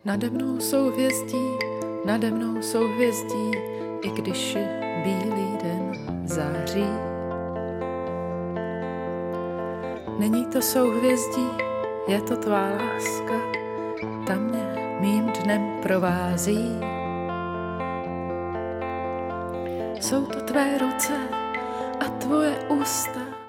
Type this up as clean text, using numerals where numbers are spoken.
Nade mnou jsou hvězdí, i když bílý den září. Není to souhvězdí, je to tvá láska, ta mě mým dnem provází. Jsou to tvé ruce a tvoje ústa,